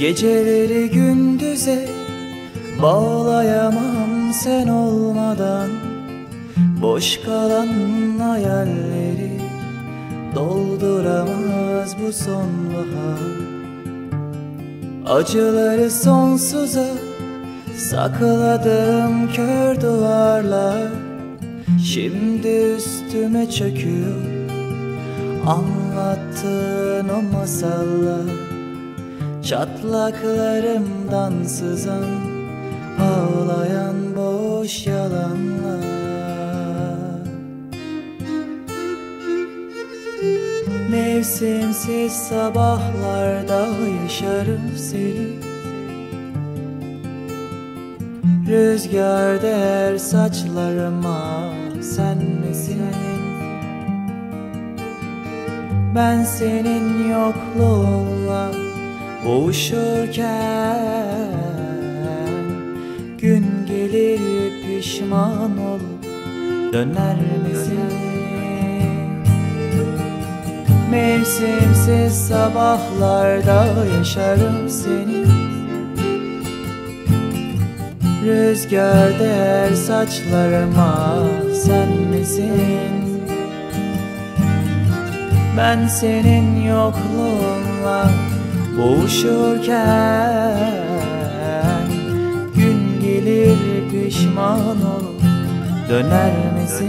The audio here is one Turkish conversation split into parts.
Geceleri gündüze bağlayamam sen olmadan. Boş kalan hayalleri dolduramaz bu sonbahar. Acıları sonsuza sakladım kör duvarlar. Şimdi üstüme çöküyor anlattığın o masallar. Çatlaklarımdan sızan ağlayan boş yalanlar. Mevsimsiz sabahlarda yaşarım seni. Rüzgar der saçlarıma sen misin? Ben senin yokluğunla boğuşurken gün gelir pişman olup döner misin? Mevsimsiz sabahlarda yaşarım seni. Rüzgar der saçlarıma sen misin? Ben senin yokluğunla boğuşurken gün gelir pişman olup döner misin?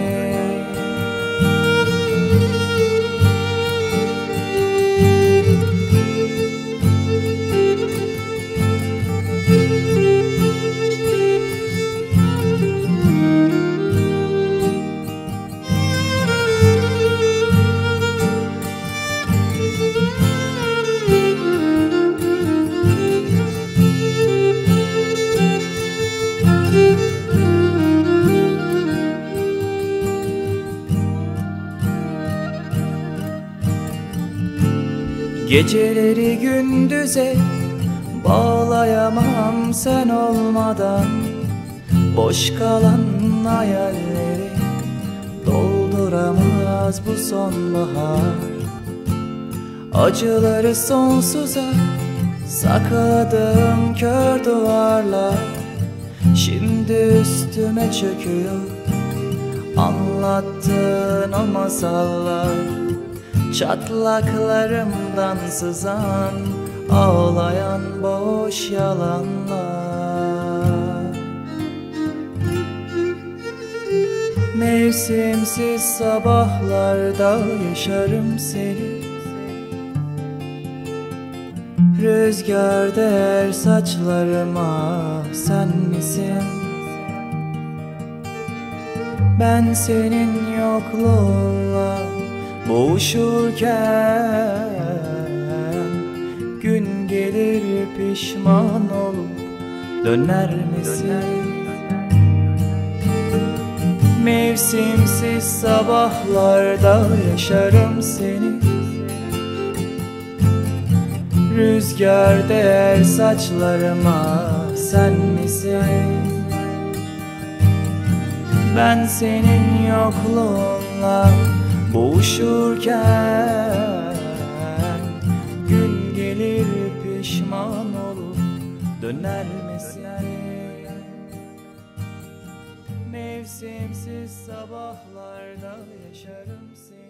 Geceleri gündüze bağlayamam sen olmadan. Boş kalan hayalleri dolduramaz bu sonbahar. Acıları sonsuza sakladım kör duvarlar. Şimdi üstüme çöküyor anlattığın o masallar. Çatlaklarımdan sızan ağlayan boş yalanlar. Mevsimsiz sabahlarda yaşarım seni. Rüzgar der saçlarıma sen misin? Ben senin yokluğunla boğuşurken gün gelir pişman olup döner misin? Mevsimsiz sabahlarda yaşarım seni. Rüzgar der saçlarıma sen misin? Ben senin yokluğunla boğuşurken gün gelir pişman olup döner misin? Mevsimsiz sabahlarda yaşarım seni.